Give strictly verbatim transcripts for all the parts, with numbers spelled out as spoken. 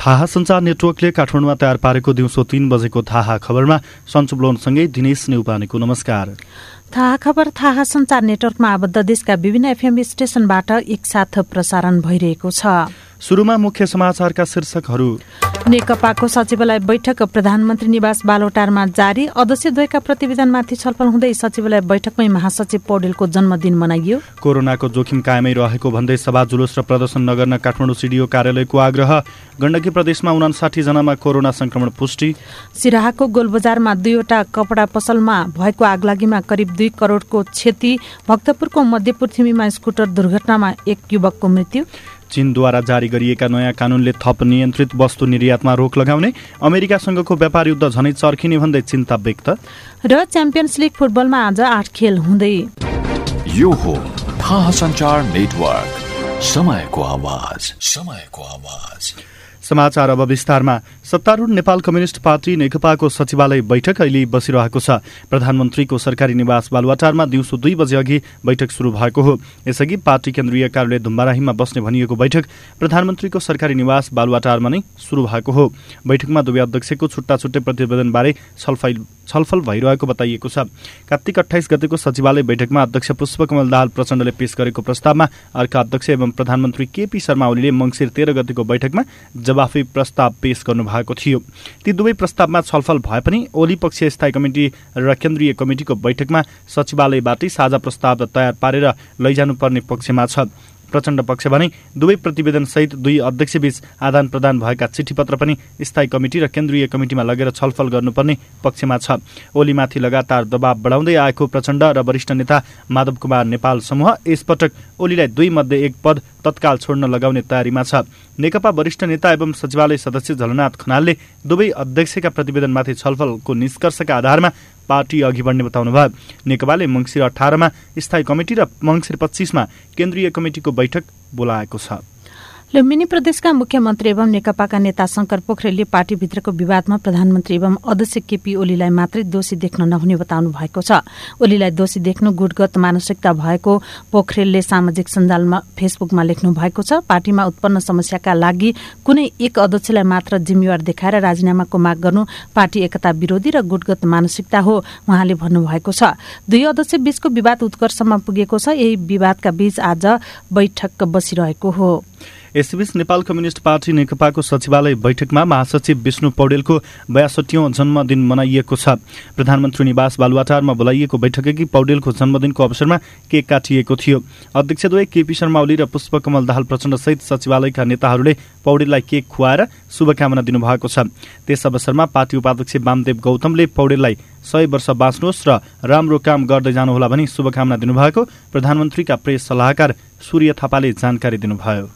थाहा सञ्चार नेटवर्कले काठमाडौँमा तयार पारेको दिउँसो तीन बजेको थाहा खबरमा सन्चु ब्लोनसँगै दिनेश नेउपानेको नमस्कार। थाहा खबर थाहा सञ्चार नेटवर्कमा आबद्ध देशका विभिन्न एफएम स्टेशनबाट एकसाथ प्रसारण भइरहेको छ। सुरुमा मुख्य समाचारका शीर्षकहरू। नेकपाको सचिवालय बैठक प्रधानमन्त्री निवास बालोटारमा जारी। अध्यक्षद्वयका प्रतिवेदनमाथि छलफल हुँदै सचिवालय बैठकमै महासचिव पौडेलको जन्मदिन मनाइयो। कोरोनाको जोखिम कायमै रहेको भन्दै सभा जुलुस र प्रदर्शन नगर्न काठमाडौँ सिडिओ कार्यालयको आग्रह। गण्डकी प्रदेशमा उनासाठी जनामा कोरोना संक्रमण पुष्टि। सिराहाको गोलबजारमा दुईवटा कपडा पसलमा भएको आगलागीमा करिब दुई करोडको क्षति। भक्तपुरको मध्यपूर्थिमीमा स्कुटर दुर्घटनामा एक युवकको मृत्यु। चीनद्वारा जारी गरिएका नयाँ कानूनले थप नियन्त्रित वस्तु निर्यातमा रोक लगाउने। अमेरिकासँगको व्यापार युद्ध झनै चर्किने भन्दै चिन्ता व्यक्त। र च्याम्पियन्स लिग फुटबलमा आज आठ खेल हुँदै। यो हो थाहा सञ्चार नेटवर्क, समयको आवाज, समयको आवाज। समाचार अब विस्तारमा। सत्तारूढ नेपाल कम्युनिष्ट पार्टी नेकपाको सचिवालय बैठक अहिले बसिरहेको छ। प्रधानमन्त्रीको सरकारी निवास बालुवाटारमा दिउँसो दुई बजे अघि बैठक शुरू भएको हो। यसअघि पार्टी केन्द्रीय कार्यालय धुम्बाराहीमा बस्ने भनिएको बैठक प्रधानमन्त्रीको सरकारी निवास बालुवाटारमा नै शुरू भएको हो। बैठकमा दुवै अध्यक्षको छुट्टा छुट्टै प्रतिवेदनबारे छलफल छलफल भइरहेको बताइएको छ। कार्तिक अठाइस गतेको सचिवालय बैठकमा अध्यक्ष पुष्पकमल दाहाल प्रचण्डले पेश गरेको प्रस्तावमा अर्का अध्यक्ष एवं प्रधानमन्त्री केपी शर्मा ओलीले मङ्सिर तेह्र गतेको बैठकमा जवाफी प्रस्ताव पेश गर्नु भएको थियो। ती दुवै प्रस्तावमा छलफल भए पनि ओली पक्षीय स्थायी कमिटी र केन्द्रीय कमिटिको बैठकमा सचिवालयबाटै साझा प्रस्ताव तयार पारेर लैजानुपर्ने पक्षमा छ। प्रचण्ड पक्ष भने दुवै प्रतिवेदन सहित दुई अध्यक्षबीच आदान प्रदान भएका चिठीपत्र पनि स्थायी कमिटी र केन्द्रीय कमिटीमा लगेर छलफल गर्नुपर्ने पक्षमा छ। ओलीमाथि लगातार दबाव बढाउँदै आएको प्रचण्ड र वरिष्ठ नेता माधव कुमार नेपाल समूह यसपटक ओलीलाई दुई मध्ये एक पद तत्काल छोड्न लगाउने तयारीमा छ। नेकपा वरिष्ठ नेता एवं सचिवालय सदस्य झलनाथ खनालले दुवै अध्यक्षका प्रतिवेदनमाथि छलफलको निष्कर्षका आधारमा पार्टी अघि बढ्ने बताउनुभयो। नेकपाले मङ्सिर अठारमा स्थायी कमिटी र मङ्सिर पच्चीसमा केन्द्रीय कमिटिको बैठक बोलाएको छ। लुम्बिनी प्रदेशका मुख्यमन्त्री एवं नेकपाका नेता शंकर पोखरेलले पार्टीभित्रको विवादमा प्रधानमन्त्री एवं अध्यक्ष केपी ओलीलाई मात्रै दोषी देख्न नहुने बताउनु भएको छ। ओलीलाई दोषी देख्नु गुटगत मानसिकता भएको पोखरेलले सामाजिक सञ्जालमा फेसबुकमा लेख्नु भएको छ। पार्टीमा उत्पन्न समस्याका लागि कुनै एक अध्यक्षलाई मात्र जिम्मेवार देखाएर राजीनामाको माग गर्नु पार्टी एकता विरोधी र गुटगत मानसिकता हो उहाँले भन्नुभएको छ। दुई अध्यक्ष बीचको विवाद उत्कर्षमा पुगेको छ। यही विवादका बीच आज बैठक बसिरहेको हो। यसैबीच नेपाल कम्युनिष्ट पार्टी नेकपाको सचिवालय बैठकमा महासचिव विष्णु पौडेलको बयासठीौं जन्मदिन मनाइएको छ। प्रधानमन्त्री निवास बालुवाटारमा बोलाइएको बैठकअघि पौडेलको जन्मदिनको अवसरमा केक काटिएको थियो। अध्यक्षद्वय केपी शर्मा ओली र पुष्पकमल दाहाल प्रचण्ड सहित सचिवालयका नेताहरूले पौडेललाई केक खुवाएर शुभकामना दिनुभएको छ। त्यस अवसरमा पार्टी उपाध्यक्ष वामदेव गौतमले पौडेललाई सय वर्ष बाँच्नुहोस् र राम्रो काम गर्दै जानुहोला भनी शुभकामना दिनुभएको प्रधानमन्त्रीका प्रेस सल्लाहकार सूर्य थापाले जानकारी दिनुभयो।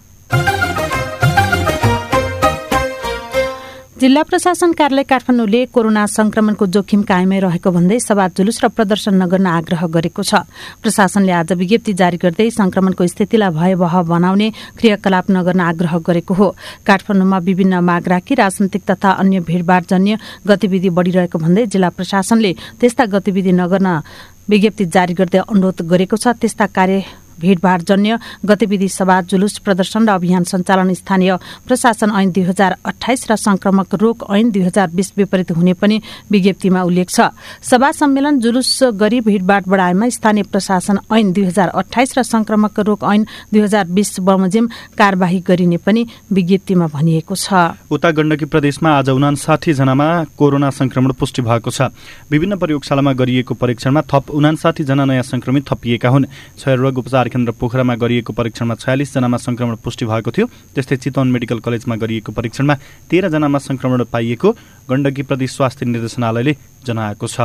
जिल्ला प्रशासन कार्यालय काठमाडौँले कोरोना संक्रमणको जोखिम कायमै रहेको भन्दै सभा जुलुस र प्रदर्शन नगर्न आग्रह गरेको छ। प्रशासनले आज विज्ञप्ति जारी गर्दै संक्रमणको स्थितिलाई भयावह बनाउने क्रियाकलाप नगर्न आग्रह गरेको हो। काठमाडौँमा विभिन्न माग राखी राजनीतिक तथा अन्य भीड़भाड़जन्य गतिविधि बढ़िरहेको भन्दै जिल्ला प्रशासनले त्यस्ता गतिविधि नगर्न विज्ञप्ति जारी गर्दै अनुरोध गरेको छ। त्यस्ता कार्य भीड़भाड़जन्य गतिविधि सभा जुलुस प्रदर्शन र अभियान सञ्चालन स्थानीय प्रशासन ऐन दुई हजार अठाइस र संक्रमक रोग ऐन दुई हजार बीस विपरीत हुने पनि विज्ञप्तिमा उल्लेख छ। सभा सम्मेलन जुलुस गरी भीड़भाड़ बढाएमा स्थानीय प्रशासन ऐन दुई हजार अठाइस र संक्रमक रोग ऐन दुई हजार बीस बमोजिम कार्यवाही गरिने पनि विज्ञप्तिमा भनिएको छ। उता गण्डकी प्रदेशमा आज उनासाठी जनामा कोरोना संक्रमण पुष्टि भएको छ। विभिन्न प्रयोगशालामा गरिएको परीक्षणमा थप उनासाठी जना नयाँ संक्रमित थपिएका हुन्। क्षयरोग उपचार केन्द्र पोखरामा गरिएको परीक्षणमा छयालिस जनामा संक्रमण पुष्टि भएको थियो। त्यस्तै चितवन मेडिकल कलेजमा गरिएको परीक्षणमा तेह्र जनामा संक्रमण पाइएको गण्डकी प्रदेश स्वास्थ्य निर्देशनालयले जनाएको छ।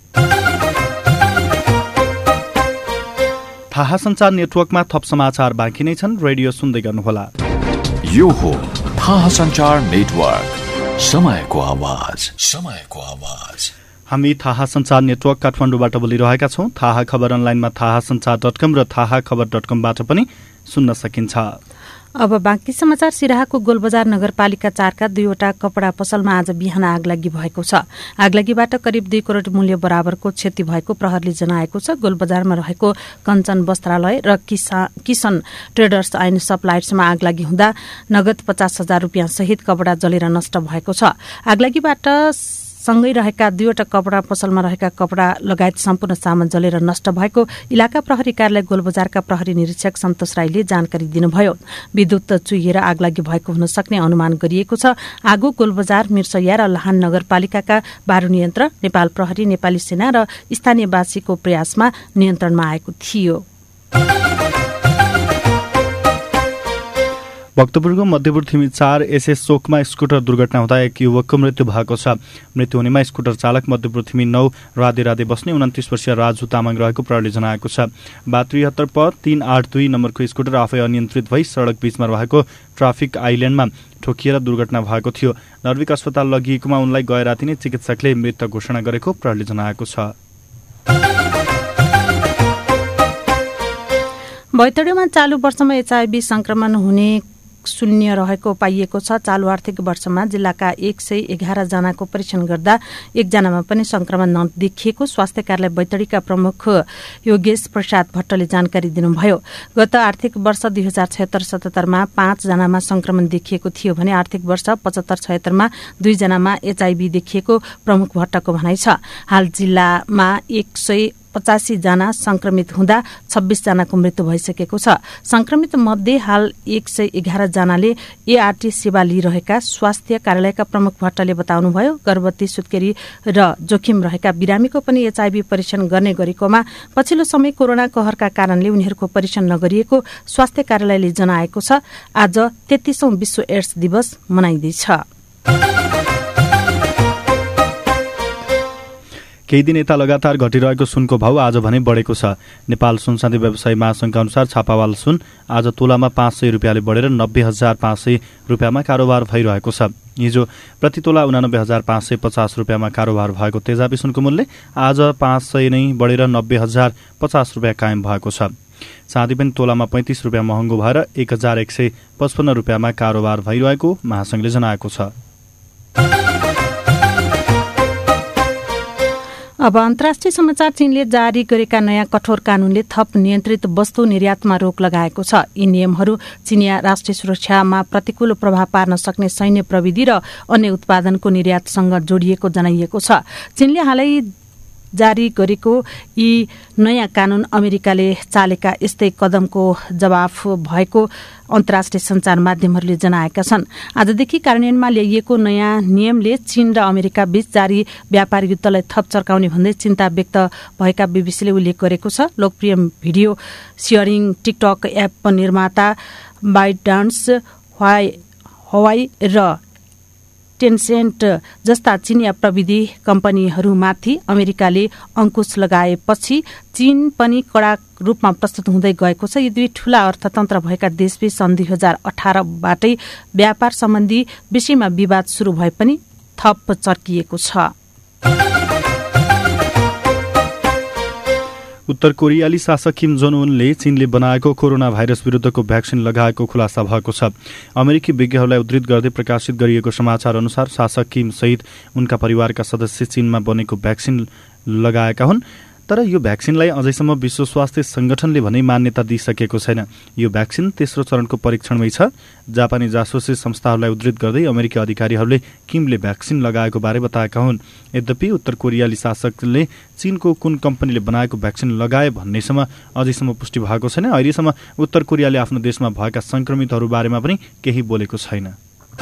थाहा सञ्चार नेटवर्कमा थप समाचार बाँकी नै छन्। रेडियो सुन्दै गर्नुहोला। यो हो थाहा सञ्चार नेटवर्क, समयको आवाज, समयको आवाज। हामी थाहा सञ्चार नेटवर्क काठमाडौँबाट बोलिरहेका छौं। थाहा खबर अनलाइनमा थाहा सञ्चार डट कम र थाहा खबर डट कमबाट पनि सुन्न सकिन्छ। अब बाँकी समाचार। सिराहाको गोलबजार नगरपालिका चारका दुईवटा कपडा पसलमा आज बिहान आगलागी भएको छ। आगलागीबाट करिब दुई करोड़ मूल्य बराबरको क्षति भएको प्रहरीले जनाएको छ। गोलबजारमा रहेको कञ्चन वस्त्रालय र किसन ट्रेडर्स एन्ड सप्लायर्समा आगलागी हुँदा नगद पचास हजार रुपियाँ सहित कपडा जलेर नष्ट भएको छ। आगलागीबाट सँगै रहेका दुईवटा कपडा पसलमा रहेका कपडा लगायत सम्पूर्ण सामान जलेर नष्ट भएको इलाका प्रहरी कार्यालय गोलबजारका प्रहरी निरीक्षक सन्तोष राईले जानकारी दिनुभयो। विद्युत चुहिएर आगलागी भएको हुन सक्ने अनुमान गरिएको छ। आगो गोलबजार, मिर्सैया र लाहान नगरपालिकाका बारुद यन्त्र, नेपाल प्रहरी, नेपाली सेना र स्थानीयवासीको प्रयासमा नियन्त्रणमा आएको थियो। भक्तपुरको मध्यपुर थिमी चार एसएस चोकमा स्कुटर दुर्घटना हुँदा एक युवकको मृत्यु भएको छ। मृत्यु हुनेमा स्कुटर चालक मध्यपुर थिमी नौ राधे राधे बस्ने उन्तिस वर्षीय राजु तामाङ रहेको प्रहरीले जनाएको छ। बा त्रिहत्तर प तीन आठ दुई नम्बरको स्कुटर आफै अनियन्त्रित भई सड़क बीचमा रहेको ट्राफिक आइल्याण्डमा ठोकिएर दुर्घटना भएको थियो। नर्विक अस्पताल लगिएकोमा उनलाई गए राति नै चिकित्सकले मृत घोषणा गरेको प्रहरीले जनाएको छ। बैतडीमा चालु वर्षमा एचआईभी संक्रमण हुने शून्य रहेको पाइएको छ। चालु आर्थिक वर्षमा जिल्लाका एक सय एघार जनाको परीक्षण गर्दा एकजनामा पनि संक्रमण नदेखिएको स्वास्थ्य कार्यालय बैतडीका प्रमुख योगेश प्रसाद भट्टले जानकारी दिनुभयो। गत आर्थिक वर्ष दुई हजार छयत्तर सतहत्तरमा पाँच जनामा संक्रमण देखिएको थियो भने आर्थिक वर्ष पचहत्तर छयत्तरमा दुई जनामा एचआईभी देखिएको प्रमुख भट्टको भनाइ छ। हाल जिल्लामा एक सय पचासी जना संक्रमित हुँदा छब्बीस जनाको मृत्यु भइसकेको छ। संक्रमित मध्ये हाल एक सय एघार जनाले एआरटी सेवा लिइरहेका स्वास्थ्य कार्यालयका प्रमुख भट्टले बताउनुभयो। गर्भवती, सुत्केरी र जोखिम रहेका बिरामीको पनि एचआईभी परीक्षण गर्ने गरेकोमा पछिल्लो समय कोरोना कहरका कारणले उनीहरूको परीक्षण नगरिएको स्वास्थ्य कार्यालयले जनाएको छ। आज तेत्तीसौं विश्व एड्स दिवस मनाइँदैछ। केही दिन यता लगातार घटिरहेको सुनको भाव आज भने बढेको छ। नेपाल सुनचाँदी व्यवसायी महासंघका अनुसार छापावाल सुन आज तोलामा पाँच सय रुपियाँले बढेर नब्बे हजार पाँच सय रुपियाँमा कारोबार भइरहेको छ। हिजो प्रति तोला उनानब्बे हजार पाँच सय पचास रुपियाँमा कारोबार भएको तेजाबी सुनको मूल्य आज पाँच सय नै बढेर नब्बे हजार पचास रुपियाँ कायम भएको छ। चाँदी पनि तोलामा पैंतिस रुपियाँ महँगो भएर एक हजार एक सय पचपन्न रुपियाँमा कारोबार भइरहेको महासंघले जनाएको छ। अब अन्तर्राष्ट्रिय समाचार। चीनले जारी गरेका नयाँ कठोर कानूनले थप नियन्त्रित वस्तु निर्यातमा रोक लगाएको छ। यी नियमहरू चीनिया राष्ट्रिय सुरक्षामा प्रतिकूल प्रभाव पार्न सक्ने सैन्य प्रविधि र अन्य उत्पादनको निर्यातसँग जोडिएको जनाइएको छ। चीनले हालै जारी गरेको यी नयाँ कानून अमेरिकाले चालेका यस्तै कदमको जवाफ भएको अन्तर्राष्ट्रिय संचार माध्यमहरूले जनाएका छन्। आजदेखि कार्यान्वयनमा ल्याइएको नयाँ नियमले चीन र अमेरिका बीच जारी व्यापार युद्धलाई थप चर्काउने भन्दै चिन्ता व्यक्त भएका बीबीसीले उल्लेख गरेको छ। लोकप्रिय भिडियो सेयरिङ टिकटक एप निर्माता बाइडान्स, हवाई र टेन्सेन्ट जस्ता चीनिया प्रविधि कम्पनीहरूमाथि अमेरिकाले अंकुश लगाएपछि चीन पनि कड़ा रूपमा प्रस्तुत हुँदै गएको छ। यी दुई ठूला अर्थतन्त्र भएका देशबीच सन् दुई हजार अठारबाटै व्यापार सम्बन्धी विषयमा विवाद शुरू भए पनि थप चर्किएको छ। उत्तर कोरियाली शासक किम जोङ उनले चीनले बनाएको कोरोना भाइरस विरुद्धको भ्याक्सिन लगाएको खुलासा भएको छ। अमेरिकी विज्ञहरूलाई उद्धृत गर्दै प्रकाशित गरिएको समाचार अनुसार शासक किम सहित उनका परिवारका सदस्य चीनमा बनेको भ्याक्सिन लगाएका हुन्। तर यो भ्याक्सिनलाई अझैसम्म विश्व स्वास्थ्य संगठनले भने मान्यता दिइसकेको छैन। यो भ्याक्सिन तेस्रो चरणको परीक्षणमै छ। जापानी जासुसी संस्थाहरूलाई उद्धृत गर्दै अमेरिकी अधिकारीहरूले किमले भ्याक्सिन लगाएको बारे बताएका हुन्। यद्यपि उत्तर कोरियाली शासकले चीनको कुन कम्पनीले बनाएको भ्याक्सिन लगाए भन्नेसम्म अझैसम्म पुष्टि भएको छैन। अहिलेसम्म उत्तर कोरियाले आफ्नो देशमा भएका संक्रमितहरू बारेमा पनि केही बोलेको छैन।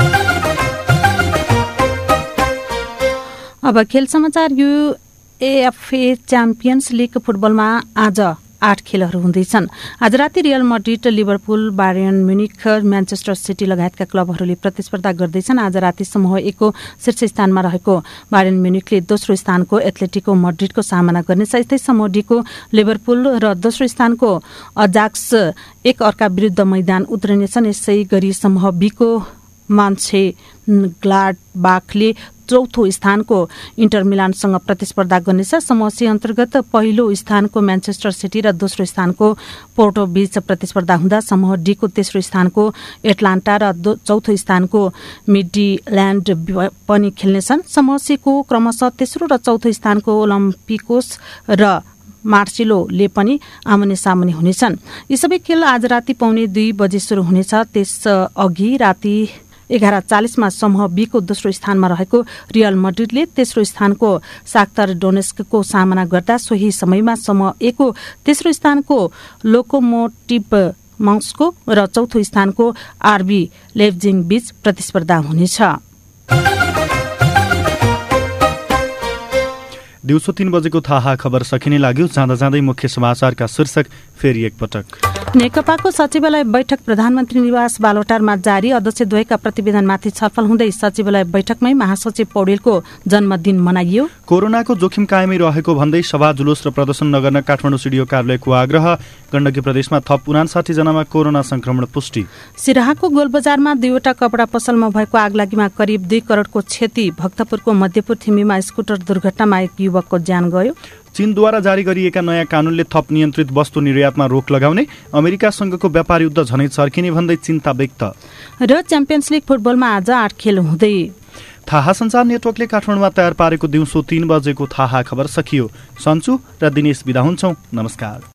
अब खेल समाचार। यो एएफए च्याम्पियन्स लीग फुटबलमा आज आठ खेलहरू हुँदैछन्। आज राति Real Madrid, Liverpool, Bayern Munich, Manchester City लगायतका क्लबहरूले प्रतिस्पर्धा गर्दैछन्। आज राति समूह एकको शीर्ष स्थानमा रहेको बायर्न म्युनिखले दोस्रो स्थानको एथलेटिको मड्रिडको सामना गर्नेछ। यस्तै समूह डीको लिभरपुल र दोस्रो स्थानको अजाक्स एक अर्का विरुद्ध मैदान उत्रिनेछन्। यसै गरी समूह बीको मान्छे ग्लाडबाखले चौथो स्थानको इन्टर मिलानसँग प्रतिस्पर्धा गर्नेछ। समूह सी अन्तर्गत पहिलो स्थानको म्यान्चेस्टर सिटी र दोस्रो स्थानको पोर्टो बीच प्रतिस्पर्धा हुँदा समूह डी को तेस्रो स्थानको एटलान्टा र चौथो स्थानको मिडल्यान्ड पनि खेल्नेछन्। समूह सी को क्रमशः तेस्रो र चौथो स्थानको ओलम्पिकोस र मार्सिलोले पनि आमने सामने हुनेछन्। यी सबै खेल आज राति पौने दुई बजे शुरू हुनेछ। त्यस अघि राति एघार चालिसमा समूह बी को दोस्रो स्थानमा रहेको रियल मड्रिडले तेस्रो स्थानको शाख्तर डोनेस्कको सामना गर्दा सोही समयमा समूह ए को तेस्रो स्थानको लोकोमोटिभ मस्को र चौथो स्थानको आरबी लेप्जिङ बीच प्रतिस्पर्धा हुनेछ। दिउँसो तीन बजेको थाहा खबर सकिने लाग्यो। जाँदा जाँदै मुख्य समाचारका शीर्षक फेरि एकपटक। नेकपाको सचिवालय बैठक प्रधानमन्त्री निवास बालुवाटारमा जारी। अध्यक्षद्वयका प्रतिवेदनमाथि छलफल हुँदै सचिवालय बैठकमै महासचिव पौडेलको जन्मदिन मनाइयो। कोरोनाको जोखिम कायमै रहेको भन्दै सभा जुलुस र प्रदर्शन नगर्न काठमाडौँ सिडिओ कार्यालयको आग्रह। गण्डकी प्रदेशमा थप उनासाठी जनामा कोरोना संक्रमण पुष्टि। सिराहाको गोलबजारमा दुईवटा कपडा पसलमा भएको आगलागीमा करिब दुई करोडको क्षति। भक्तपुरको मध्यपुर थिमीमा स्कुटर दुर्घटनामा एक युवकको ज्यान गयो। चीनद्वारा जारी गरिएका नयाँ कानूनले थप नियन्त्रित वस्तु निर्यातमा रोक लगाउने। अमेरिकासँगको व्यापार युद्ध झनै चर्किने भन्दै चिन्ता व्यक्त। र च्याम्पियन्स लिग फुटबलमा आज आठ खेल हुँदै। थाहा सञ्चार नेटवर्कले काठमाडौँमा तयार पारेको दिउँसो तीन बजेको थाहा खबर सकियो। सन्चु र दिनेश बिदा हुन्छौं। नमस्कार।